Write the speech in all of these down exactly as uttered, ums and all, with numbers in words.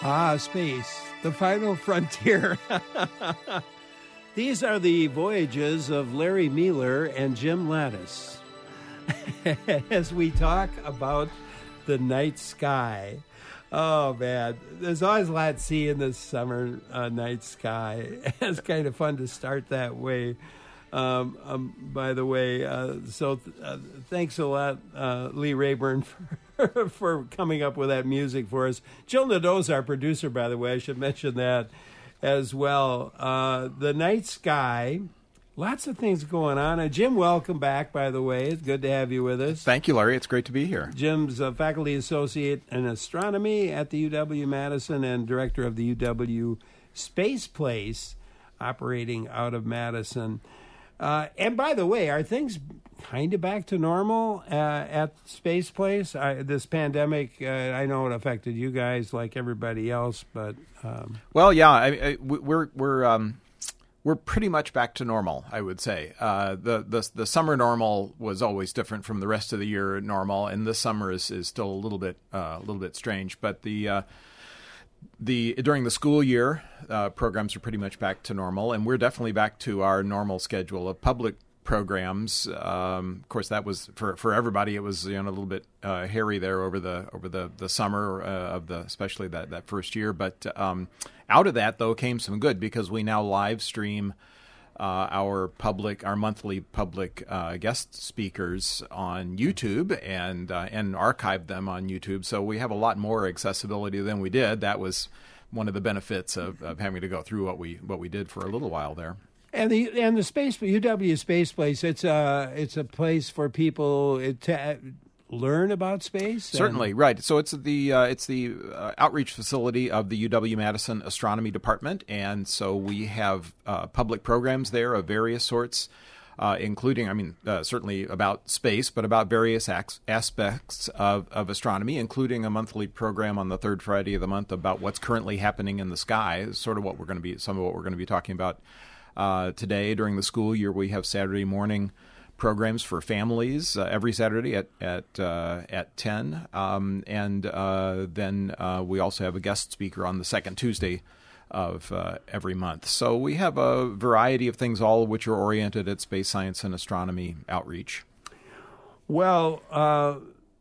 Ah, space, the final frontier. These are the voyages of Larry Mealer and Jim Lattis as we talk about the night sky. Oh, man, there's always a lot to see in the summer uh, night sky. It's kind of fun to start that way. Um, um, by the way, uh, so th- uh, thanks a lot, uh, Lee Rayburn, for, for coming up with that music for us. Jill Nadeau's our producer, by the way. I should mention that as well. Uh, the night sky, lots of things going on. Uh, Jim, welcome back, by the way. It's good to have you with us. Thank you, Larry. It's great to be here. Jim's a faculty associate in astronomy at the U W-Madison and director of the U W Space Place, operating out of Madison. Uh, and by the way, are things kind of back to normal uh, at Space Place? I, this pandemic, uh, I know it affected you guys like everybody else, but um... well, yeah, I, I, we're we're um, we're pretty much back to normal, I would say. Uh, the the the summer normal was always different from the rest of the year normal, and this summer is, is still a little bit uh, a little bit strange. But the uh, The during the school year, uh, programs are pretty much back to normal, and we're definitely back to our normal schedule of public programs. Um, of course, that was for, for everybody. It was, you know, a little bit uh, hairy there over the over the the summer uh, of the especially that, that first year. But um, out of that, though, came some good, because we now live stream Uh, our public, our monthly public uh, guest speakers on YouTube and uh, and archive them on YouTube. So we have a lot more accessibility than we did. That was one of the benefits of, of having to go through what we what we did for a little while there. And the and the space U W Space Place, it's a it's a place for people to learn about space. Certainly, and... right. So it's the uh, it's the uh, outreach facility of the U W-Madison Astronomy Department, and so we have uh, public programs there of various sorts, uh, including, I mean, uh, certainly about space, but about various ac- aspects of, of astronomy, including a monthly program on the third Friday of the month about what's currently happening in the sky. Sort of what we're going to be, some of what we're going to be talking about uh, today. During the school year, we have Saturday morning programs for families uh, every Saturday at at uh, at ten, um, and uh, then uh, we also have a guest speaker on the second Tuesday of uh, every month. So we have a variety of things, all of which are oriented at space science and astronomy outreach. Well, uh,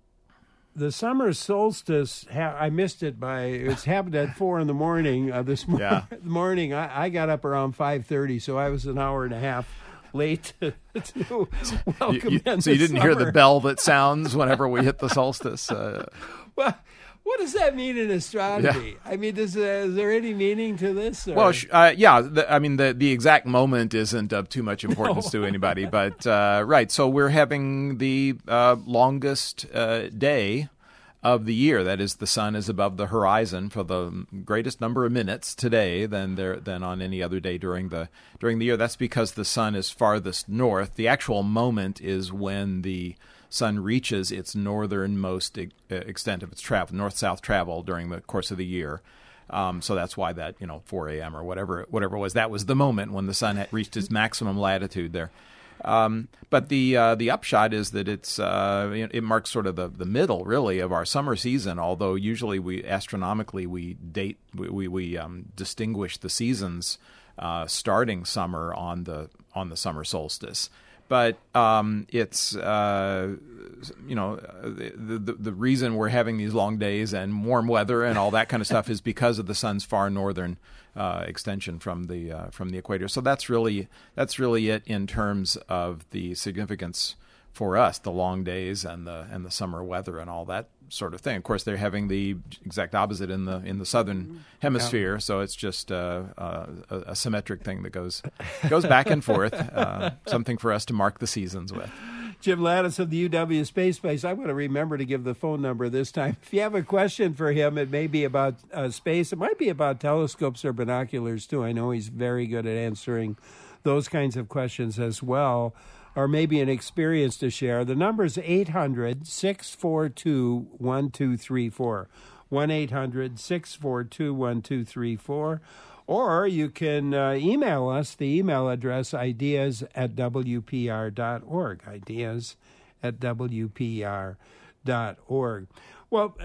the summer solstice, ha- I missed it by, it's happened at four in the morning uh, this mor- yeah. morning. I-, I got up around five thirty, so I was an hour and a half late to, to welcome you, you, So you didn't summer. hear the bell that sounds whenever we hit the solstice? Uh, well, what does that mean in astronomy? Yeah. I mean, does, uh, is there any meaning to this? Or? Well, uh, yeah. The, I mean, the, the exact moment isn't of too much importance no. to anybody. But, uh, right, so we're having the uh, longest uh, day of the year. That is, the sun is above the horizon for the greatest number of minutes today than there than on any other day during the during the year. That's because the sun is farthest north. The actual moment is when the sun reaches its northernmost e- extent of its travel, north-south travel during the course of the year. Um, so that's why that, you know, four a.m. or whatever whatever it was, that was the moment when the sun had reached its maximum latitude there. Um, but the uh, the upshot is that it's uh, it marks sort of the, the middle, really, of our summer season. Although usually we astronomically we date we we, we um, distinguish the seasons uh, starting summer on the on the summer solstice. But um, it's uh, you know the, the the reason we're having these long days and warm weather and all that kind of stuff is because of the sun's far northern uh, extension from the uh, from the equator. So that's really that's really it in terms of the significance for us, the long days and the and the summer weather and all that sort of thing. Of course, they're having the exact opposite in the in the southern hemisphere, yeah. So it's just uh, uh, a, a symmetric thing that goes goes back and forth. Uh, something for us to mark the seasons with. Jim Lattis of the U W Space Place. I'm going to remember to give the phone number this time. If you have a question for him, it may be about uh, space. It might be about telescopes or binoculars, too. I know he's very good at answering those kinds of questions as well, or maybe an experience to share. The number is eight hundred, six four two, one two three four. one eight hundred, six four two, one two three four. Or you can uh, email us, the email address, ideas at w p r dot org, ideas at w p r dot org. Well, uh,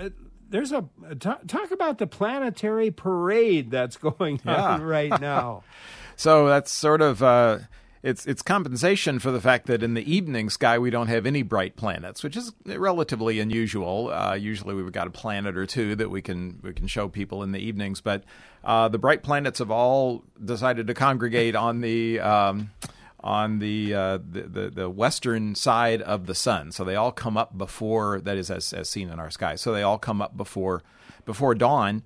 there's a talk, talk about the planetary parade that's going Yeah. on right now. So that's sort of uh, it's it's compensation for the fact that in the evening sky we don't have any bright planets, which is relatively unusual. Uh, usually we've got a planet or two that we can we can show people in the evenings, but uh, the bright planets have all decided to congregate on the um, on the, uh, the the the western side of the sun. So they all come up before, that is as as seen in our sky. So they all come up before before dawn,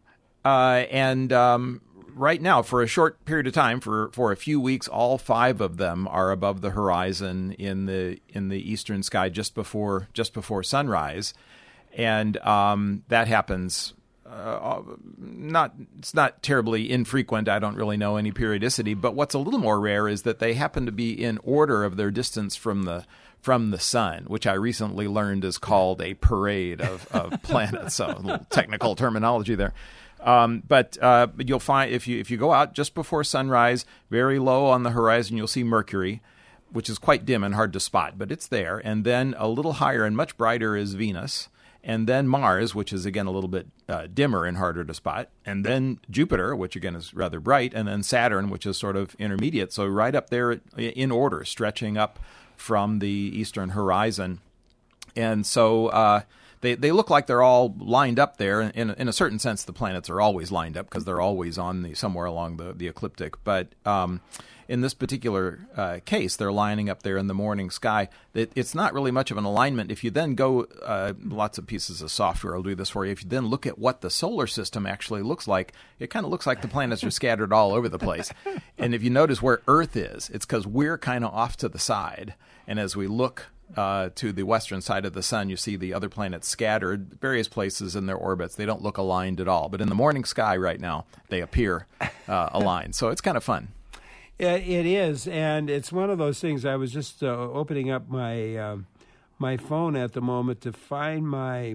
uh, and um, right now, for a short period of time, for, for a few weeks, all five of them are above the horizon in the in the eastern sky just before just before sunrise, and um, that happens. Uh, not it's not terribly infrequent. I don't really know any periodicity, but what's a little more rare is that they happen to be in order of their distance from the from the sun, which I recently learned is called a parade of, of planets. So a little technical terminology there. Um, but uh, you'll find if you if you go out just before sunrise, very low on the horizon, you'll see Mercury, which is quite dim and hard to spot, but it's there. And then a little higher and much brighter is Venus. And then Mars, which is, again, a little bit uh, dimmer and harder to spot. And then Jupiter, which, again, is rather bright. And then Saturn, which is sort of intermediate. So right up there in order, stretching up from the eastern horizon. And so uh, they, they look like they're all lined up there. In, in a certain sense, the planets are always lined up because they're always on the somewhere along the, the ecliptic. But um, in this particular uh, case, they're lining up there in the morning sky. It, it's not really much of an alignment. If you then go, uh, lots of pieces of software will do this for you. If you then look at what the solar system actually looks like, it kind of looks like the planets are scattered all over the place. And if you notice where Earth is, it's because we're kind of off to the side. And as we look uh, to the western side of the sun, you see the other planets scattered various places in their orbits. They don't look aligned at all. But in the morning sky right now, they appear uh, aligned. So it's kind of fun. It is, and it's one of those things. I was just uh, opening up my uh, my phone at the moment to find my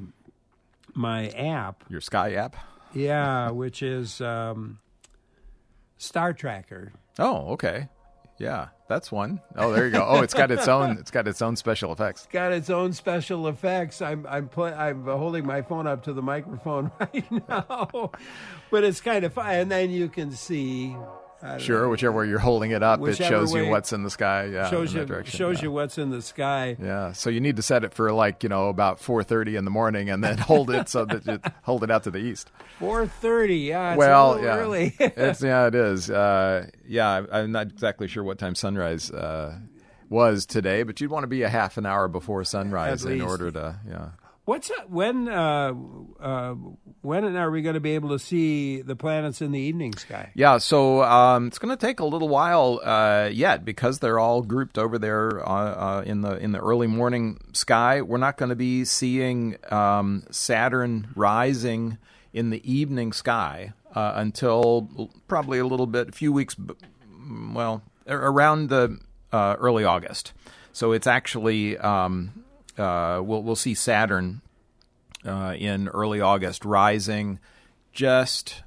my app. Your Sky app? Yeah, which is um, Star Tracker. Oh, okay. Yeah, that's one. Oh, there you go. Oh, it's got its own. It's got its own special effects. It's got its own special effects. I'm I'm play, I'm holding my phone up to the microphone right now, but it's kind of fun. And then you can see. Sure, know. whichever way you're holding it up, whichever it shows you what's in the sky. Yeah, shows in you direction. shows yeah. you what's in the sky. Yeah, so you need to set it for like you know about four thirty in the morning, and then hold it so that you hold it out to the east. Four thirty, yeah. It's well, a little yeah, early. it's yeah, it is. Uh, yeah, I'm not exactly sure what time sunrise uh, was today, but you'd want to be a half an hour before sunrise in order to yeah. What's uh, when? Uh, uh, when are we going to be able to see the planets in the evening sky? Yeah, so um, it's going to take a little while uh, yet because they're all grouped over there uh, uh, in the in the early morning sky. We're not going to be seeing um, Saturn rising in the evening sky uh, until probably a little bit, a few weeks, well, around the uh, early August. So it's actually. Um, Uh, we'll we'll see Saturn uh, in early August rising just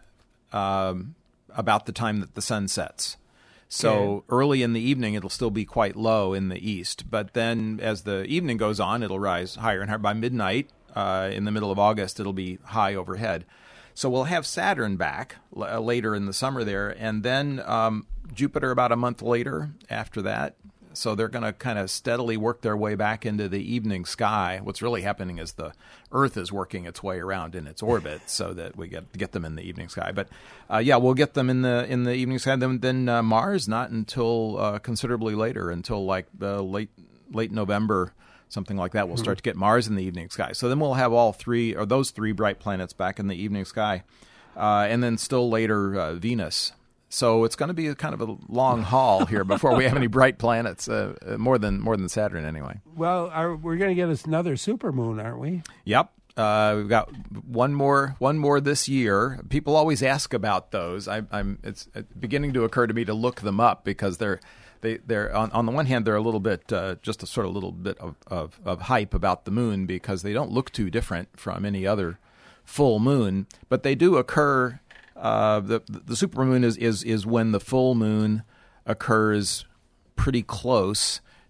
um, about the time that the sun sets. So okay. Early in the evening, it'll still be quite low in the east. But then as the evening goes on, it'll rise higher and higher. By midnight, uh, in the middle of August, it'll be high overhead. So we'll have Saturn back l- later in the summer there, and then um, Jupiter about a month later after that. So they're going to kind of steadily work their way back into the evening sky. What's really happening is the Earth is working its way around in its orbit, so that we get get them in the evening sky. But uh, yeah, we'll get them in the in the evening sky. Then, then uh, Mars not until uh, considerably later, until like uh, late late November, something like that. We'll start to get Mars in the evening sky. So then we'll have all three or those three bright planets back in the evening sky, uh, and then still later uh, Venus. So it's going to be a kind of a long haul here before we have any bright planets, uh, more than more than Saturn anyway. Well, are, we're going to get us another supermoon, aren't we? Yep. Uh, we've got one more one more this year. People always ask about those. I, I'm it's beginning to occur to me to look them up because they're they they're on, on the one hand they're a little bit uh, just a sort of little bit of, of, of hype about the moon because they don't look too different from any other full moon, but they do occur. Uh, the the supermoon is, is is when the full moon occurs pretty close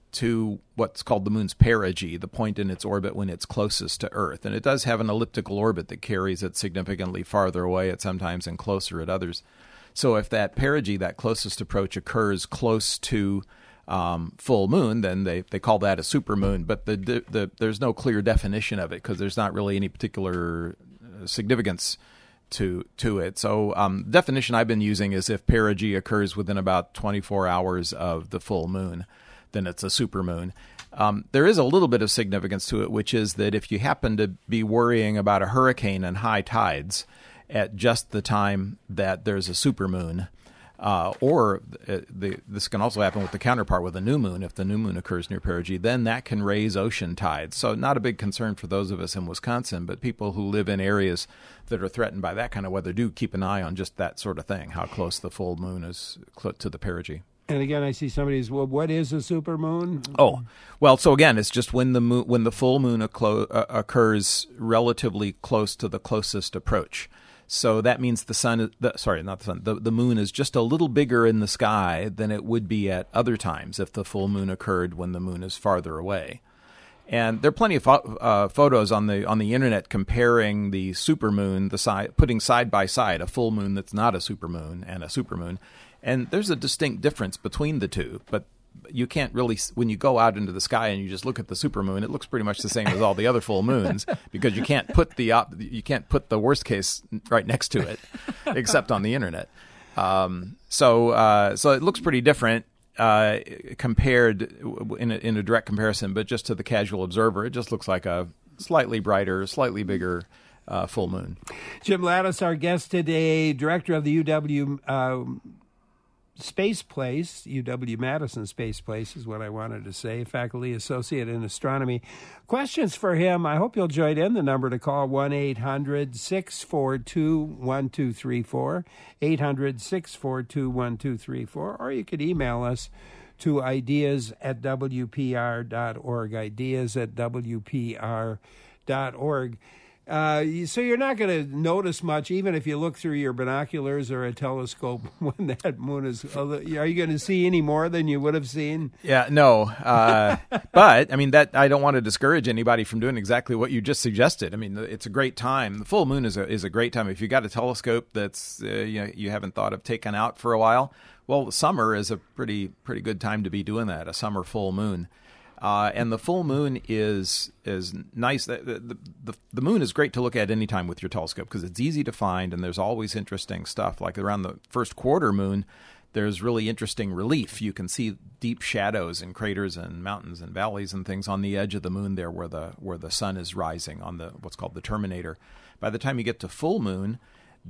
to what's called the moon's perigee, the point in its orbit when it's closest to Earth. And it does have an elliptical orbit that carries it significantly farther away at some times and closer at others. So if that perigee, that closest approach, occurs close to um, full moon, then they, they call that a supermoon. But the, the, the there's no clear definition of it because there's not really any particular significance to to it. So um, the definition I've been using is if perigee occurs within about twenty-four hours of the full moon, then it's a supermoon. Um, there is a little bit of significance to it, which is that if you happen to be worrying about a hurricane and high tides at just the time that there's a supermoon, uh, or uh, the, this can also happen with the counterpart with a new moon, if the new moon occurs near perigee, then that can raise ocean tides. So not a big concern for those of us in Wisconsin, but people who live in areas that are threatened by that kind of weather do keep an eye on just that sort of thing, how close the full moon is to the perigee. And again, I see somebody's, well, what is a supermoon? Oh, well, so again, it's just when the moon, when the full moon occlo- uh, occurs relatively close to the closest approach. So that means the sun, the, sorry, not the sun, the, the moon is just a little bigger in the sky than it would be at other times if the full moon occurred when the moon is farther away. And there are plenty of fo- uh, photos on the on the internet comparing the supermoon, the si- putting side by side a full moon that's not a supermoon and a supermoon. And there's a distinct difference between the two, but you can't really, when you go out into the sky and you just look at the supermoon, it looks pretty much the same as all the other full moons because you can't put the op- you can't put the worst case right next to it, except on the internet. Um, so uh, so it looks pretty different uh, compared in a, in a direct comparison, but just to the casual observer, it just looks like a slightly brighter, slightly bigger uh, full moon. Jim Lattis, our guest today, director of the U W. Uh, Space Place, U W-Madison Space Place is what I wanted to say, faculty associate in astronomy. Questions for him, I hope you'll join in. The number to call, one eight hundred six four two one two three four, eight hundred six four two one two three four, or you could email us to ideas at w p r dot org, ideas at w p r dot org. Uh, so you're not going to notice much, even if you look through your binoculars or a telescope, when that moon is. Are you going to see any more than you would have seen? Yeah, no. Uh, but I mean, that I don't want to discourage anybody from doing exactly what you just suggested. I mean, it's a great time. The full moon is a is a great time if you got a telescope that's uh, you know, you haven't thought of taking out for a while. Well, summer is a pretty pretty good time to be doing that. A summer full moon. Uh, and the full moon is is nice. The, the, the, the moon is great to look at any time with your telescope because it's easy to find, and there's always interesting stuff. Like around the first quarter moon, there's really interesting relief. You can see deep shadows and craters and mountains and valleys and things on the edge of the moon there where the where the sun is rising on the what's called the terminator. By the time you get to full moon,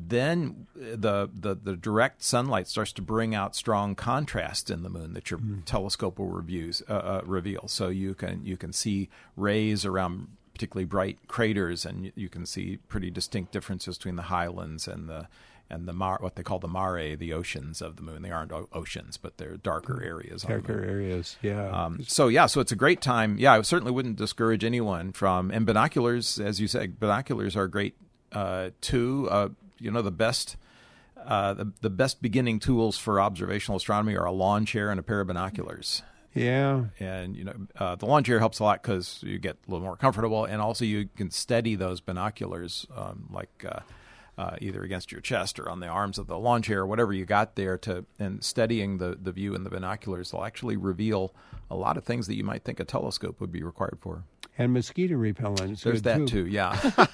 then the, the the direct sunlight starts to bring out strong contrast in the moon that your mm. telescope will reviews, uh, uh, reveal. So you can you can see rays around particularly bright craters, and you, you can see pretty distinct differences between the highlands and the and the mar, what they call the mare, the oceans of the moon. They aren't o- oceans, but they're darker areas. Darker on the moon. areas, yeah. Um, so yeah, so it's a great time. Yeah, I certainly wouldn't discourage anyone from. And binoculars, as you said, binoculars are great uh, too. Uh, You know, the best uh, the, the best beginning tools for observational astronomy are a lawn chair and a pair of binoculars. Yeah. And, you know, uh, the lawn chair helps a lot because you get a little more comfortable, and also you can steady those binoculars um, like uh, uh, either against your chest or on the arms of the lawn chair or whatever you got there. To And steadying the, the view in the binoculars will actually reveal a lot of things that you might think a telescope would be required for. And mosquito repellent. There's that too. too, yeah.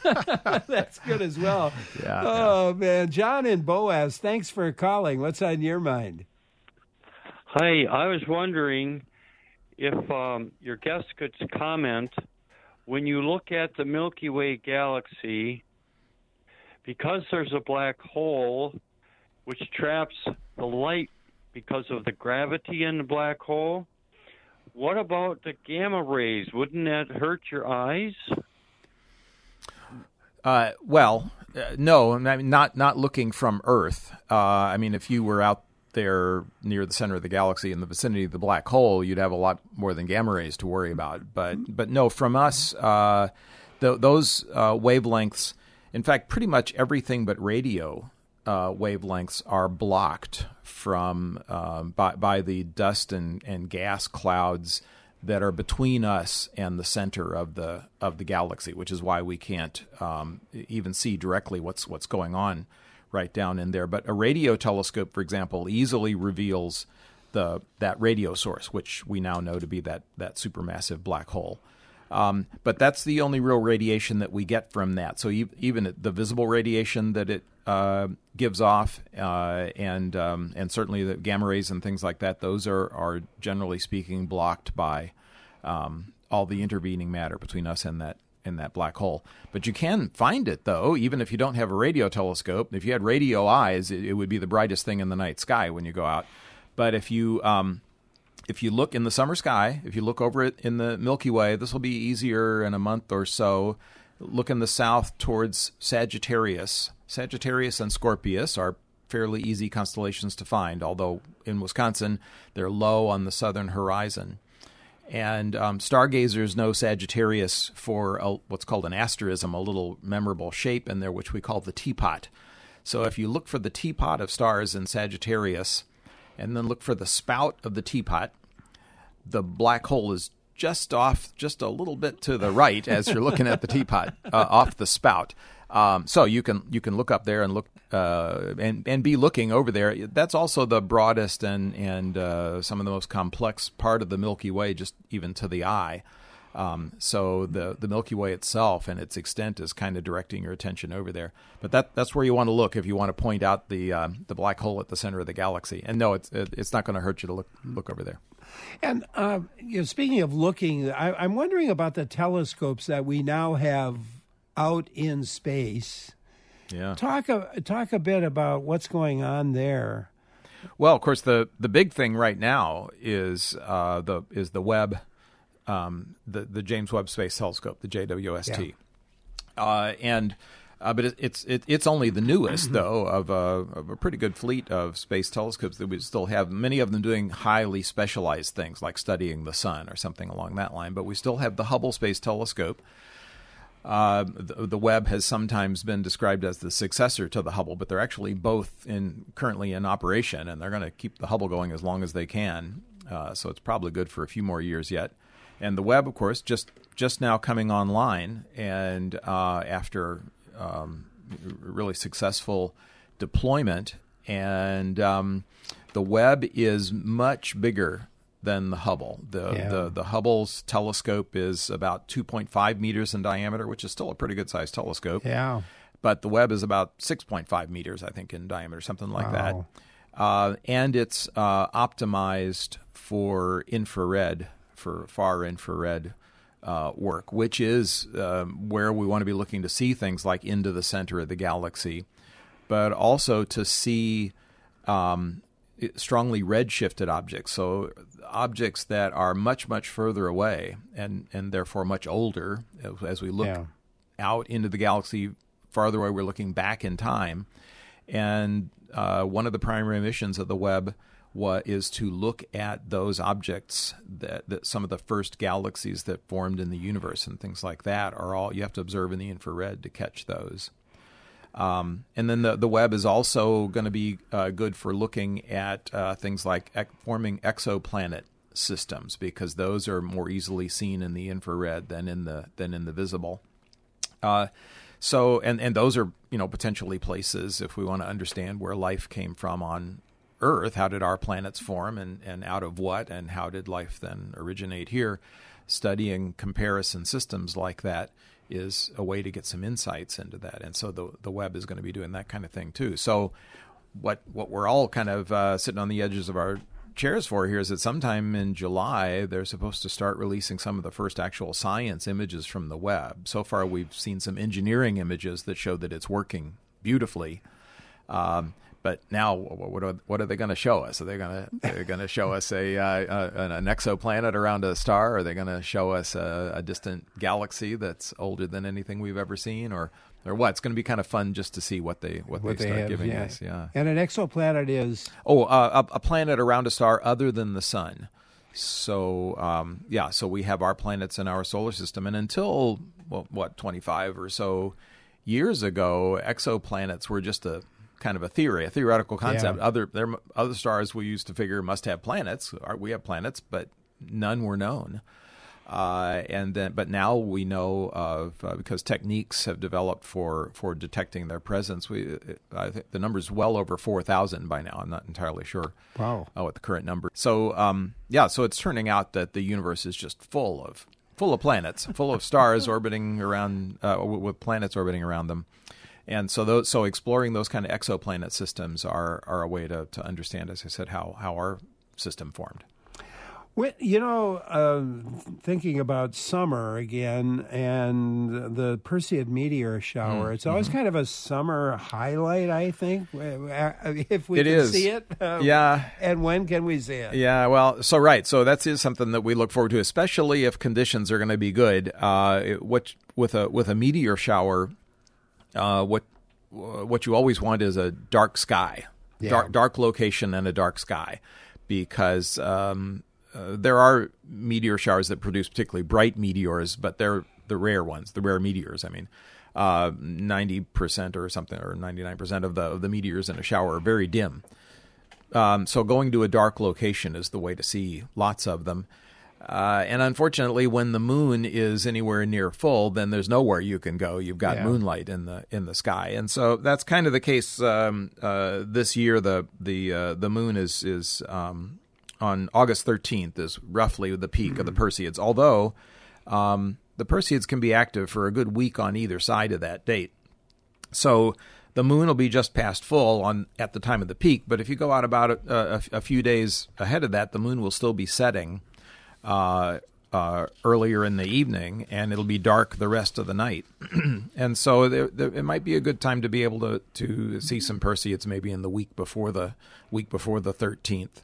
That's good as well. Yeah. Oh, yeah. man. John and Boaz, thanks for calling. What's on your mind? Hi, I was wondering if um, your guest could comment, when you look at the Milky Way galaxy, because there's a black hole which traps the light because of the gravity in the black hole, what about the gamma rays? Wouldn't that hurt your eyes? Uh, well, uh, no, I mean, not not looking from Earth. Uh, I mean, if you were out there near the center of the galaxy in the vicinity of the black hole, you'd have a lot more than gamma rays to worry about. But but no, from us, uh, th- those uh, wavelengths, in fact, pretty much everything but radio uh, wavelengths are blocked from um, by, by the dust and, and gas clouds that are between us and the center of the of the galaxy, which is why we can't um, even see directly what's what's going on right down in there. But a radio telescope, for example, easily reveals the that radio source, which we now know to be that that supermassive black hole. Um, but that's the only real radiation that we get from that. So e- even the visible radiation that it uh, gives off, uh, and um, and certainly the gamma rays and things like that, those are, are generally speaking blocked by um, all the intervening matter between us and that and that black hole. But you can find it, though, even if you don't have a radio telescope. If you had radio eyes, it, it would be the brightest thing in the night sky when you go out. But if you um, if you look in the summer sky, if you look over it in the Milky Way, this will be easier in a month or so. Look in the south towards Sagittarius. Sagittarius and Scorpius are fairly easy constellations to find, although in Wisconsin they're low on the southern horizon. And um, stargazers know Sagittarius for a, what's called an asterism, a little memorable shape in there, which we call the teapot. So if you look for the teapot of stars in Sagittarius, and then look for the spout of the teapot, the black hole is just off, just a little bit to the right as you're looking at the teapot, uh, off the spout. Um, so you can you can look up there and look uh, and and be looking over there. That's also the broadest and and uh, some of the most complex part of the Milky Way, just even to the eye. Um, so the the Milky Way itself and its extent is kind of directing your attention over there. But that that's where you want to look if you want to point out the uh, the black hole at the center of the galaxy. And no, it's it, it's not going to hurt you to look look over there. And uh, you know, speaking of looking, I, I'm wondering about the telescopes that we now have out in space. Yeah. Talk a, talk a bit about what's going on there. Well, of course, the, the big thing right now is uh, the is the Webb, um, the the James Webb Space Telescope, the J W S T, yeah. uh, and uh, but it, it's it, it's only the newest though of a, of a pretty good fleet of space telescopes that we still have. Many of them doing highly specialized things like studying the sun or something along that line. But we still have the Hubble Space Telescope. Uh, the, the Webb has sometimes been described as the successor to the Hubble, but they're actually both in currently in operation, and they're going to keep the Hubble going as long as they can. Uh, so it's probably good for a few more years yet. And the Webb, of course, just just now coming online, and uh, after um, really successful deployment, and um, the Webb is much bigger than the Hubble. The, yeah. the the Hubble's telescope is about two point five meters in diameter, which is still a pretty good-sized telescope. Yeah. But the Webb is about six point five meters, I think, in diameter, something like wow. that. Uh, and it's uh, optimized for infrared, for far infrared uh, work, which is um, where we want to be looking to see things like into the center of the galaxy, but also to see um, strongly redshifted objects. So objects that are much, much further away and, and therefore much older. As, as we look yeah. out into the galaxy farther away, we're looking back in time. And uh, one of the primary missions of the Webb wa- is to look at those objects, that, that some of the first galaxies that formed in the universe and things like that are all, you have to observe in the infrared to catch those. Um, and then the, the Webb is also going to be uh, good for looking at uh, things like ec- forming exoplanet systems, because those are more easily seen in the infrared than in the than in the visible. Uh, so and, and those are, you know, potentially places, if we want to understand where life came from on Earth, how did our planets form and, and out of what, and how did life then originate here? Studying comparison systems like that is a way to get some insights into that. And so the the Webb is going to be doing that kind of thing too. So what what we're all kind of uh, sitting on the edges of our chairs for here is that sometime in July, they're supposed to start releasing some of the first actual science images from the Webb. So far, we've seen some engineering images that show that it's working beautifully. Um, But now, what are what are they going to show us? Are they going to they're going to show us a, uh, a an exoplanet around a star? Are they going to show us a, a distant galaxy that's older than anything we've ever seen, or or what? It's going to be kind of fun just to see what they what, what they, they start have, giving yeah. us. Yeah. And an exoplanet is Oh, uh, a, a planet around a star other than the sun. So um, yeah, so we have our planets in our solar system, and until well, what twenty-five or so years ago, exoplanets were just a kind of a theory, a theoretical concept. Yeah. Other there other stars we used to figure must have planets. We have planets, but none were known. Uh, and then, but now we know of uh, because techniques have developed for, for detecting their presence. We, I think the number is well over four thousand by now. I'm not entirely sure. Wow. Oh, what the current number. So, um, yeah. So it's turning out that the universe is just full of full of planets, full of stars orbiting around uh, with planets orbiting around them. And so, those, so exploring those kind of exoplanet systems are are a way to to understand, as I said, how how our system formed. Well, you know, uh, thinking about summer again and the Perseid meteor shower, mm, it's always mm-hmm. kind of a summer highlight, I think, if we it can is. see it. Uh, yeah. And when can we see it? Yeah, well, so right. So that is something that we look forward to, especially if conditions are going to be good. Uh, what, with a with a meteor shower, uh, what what you always want is a dark sky, yeah. dark, dark location and a dark sky, because um, Uh, there are meteor showers that produce particularly bright meteors, but they're the rare ones, the rare meteors. I mean, uh, ninety percent or something, or ninety-nine percent of the of the meteors in a shower are very dim. Um, so going to a dark location is the way to see lots of them. Uh, and unfortunately, when the moon is anywhere near full, then there's nowhere you can go. You've got yeah. moonlight in the in the sky, and so that's kind of the case um, uh, this year. The the uh, the moon is is um, on August thirteenth is roughly the peak mm-hmm. of the Perseids, although um, the Perseids can be active for a good week on either side of that date. So the moon will be just past full on at the time of the peak, but if you go out about a, a, a few days ahead of that, the moon will still be setting uh, uh, earlier in the evening, and it'll be dark the rest of the night. And so there, there, it might be a good time to be able to, to see some Perseids maybe in the week before the week before the thirteenth.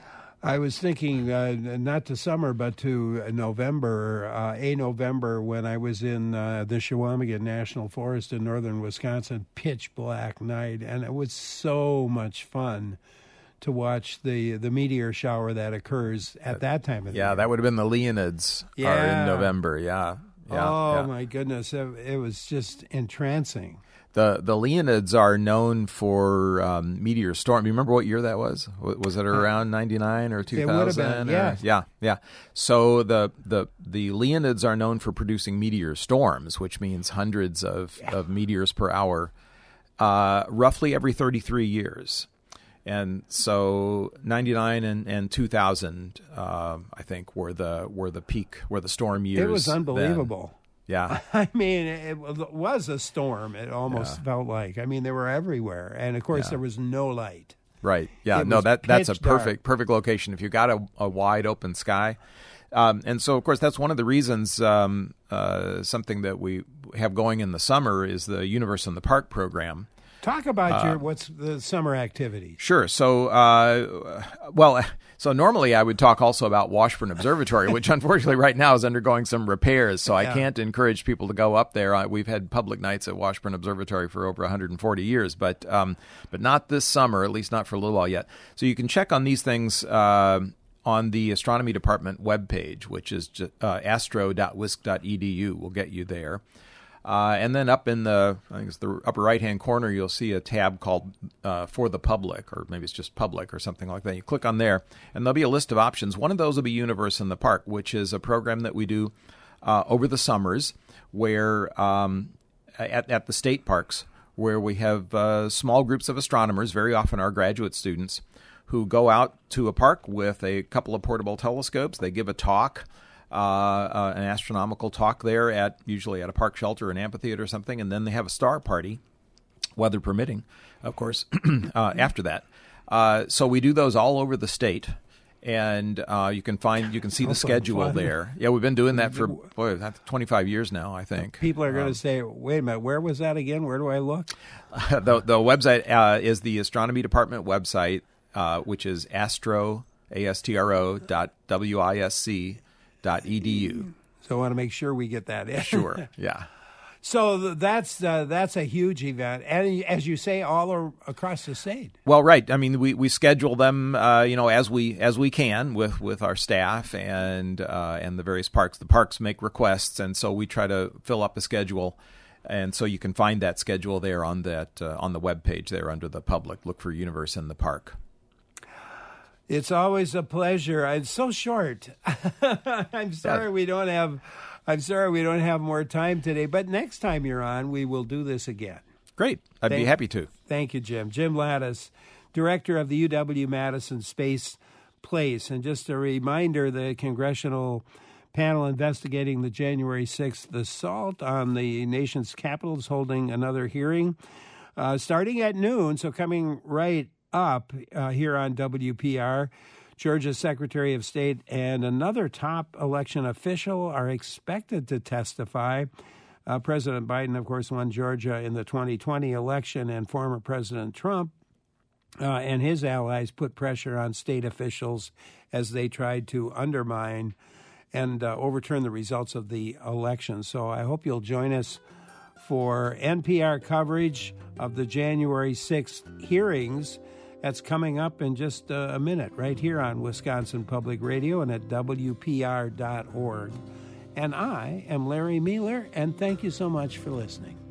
I was thinking uh, not to summer, but to November, uh, a November when I was in uh, the Chequamegon National Forest in northern Wisconsin, pitch black night, and it was so much fun to watch the, the meteor shower that occurs at that time of the yeah, year. Yeah, that would have been the Leonids yeah. are in November, yeah. yeah oh, yeah. my goodness, it, it was just entrancing. The the Leonids are known for um, meteor storm. You remember what year that was? Was it around ninety-nine or two thousand? It would have been, yeah. Yeah, yeah. So the, the the Leonids are known for producing meteor storms, which means hundreds of, yeah. of meteors per hour, uh, roughly every thirty-three years. And so ninety-nine and, and two thousand, uh, I think, were the were the peak, were the storm years. It was unbelievable. Then. Yeah. I mean, it was a storm, it almost yeah. felt like. I mean, they were everywhere. And, of course, yeah. there was no light. Right. Yeah. It no, that that's a perfect, dark. perfect location if you got a, a wide open sky. Um, and so, of course, that's one of the reasons um, uh, something that we have going in the summer is the Universe in the Park program. Talk about uh, your what's the summer activities. Sure. So, uh, well, so normally I would talk also about Washburn Observatory, which unfortunately right now is undergoing some repairs. So yeah. I can't encourage people to go up there. Uh, we've had public nights at Washburn Observatory for over one hundred forty years, but um, but not this summer, at least not for a little while yet. So you can check on these things uh, on the Astronomy Department webpage, which is uh, astro dot wisc dot e d u. We'll get you there. Uh, and then up in the, I think it's the upper right-hand corner, you'll see a tab called uh, For the Public, or maybe it's just Public or something like that. You click on there, and there'll be a list of options. One of those will be Universe in the Park, which is a program that we do uh, over the summers where um, at, at the state parks, where we have uh, small groups of astronomers, very often our graduate students, who go out to a park with a couple of portable telescopes. They give a talk. Uh, uh, an astronomical talk there at usually at a park shelter, an amphitheater or something, and then they have a star party, weather permitting, of course, uh, after that. Uh, so we do those all over the state, and uh, you can find you can see the schedule fun. there. Yeah, we've been doing that for boy, that's twenty-five years now, I think. People are going to um, say, "Wait a minute, where was that again? Where do I look?" the the website uh, is the Astronomy Department website, uh, which is astro a s t r o dot w i s c. Dot edu. So I want to make sure we get that in. Sure, yeah. So that's uh, that's a huge event, and as you say, all are across the state. Well, right. I mean, we, we schedule them, uh, you know, as we as we can with, with our staff and uh, and the various parks. The parks make requests, and so we try to fill up a schedule. And so you can find that schedule there on that uh, on the web page there under the public. Look for Universe in the Park. It's always a pleasure. It's so short. I'm sorry Yeah. we don't have. I'm sorry we don't have more time today. But next time you're on, we will do this again. Great. I'd Thank, be happy to. Thank you, Jim. Jim Lattis, director of the U W-Madison Space Place. And just a reminder, the congressional panel investigating the January sixth assault on the nation's capital is holding another hearing uh, starting at noon, so coming right up uh, here on W P R. Georgia's Secretary of State and another top election official are expected to testify. Uh, President Biden, of course, won Georgia in the twenty twenty election, and former President Trump uh, and his allies put pressure on state officials as they tried to undermine and uh, overturn the results of the election. So I hope you'll join us for N P R coverage of the January sixth hearings. That's coming up in just uh, a minute right here on Wisconsin Public Radio and at W P R dot org. And I am Larry Mueller, and thank you so much for listening.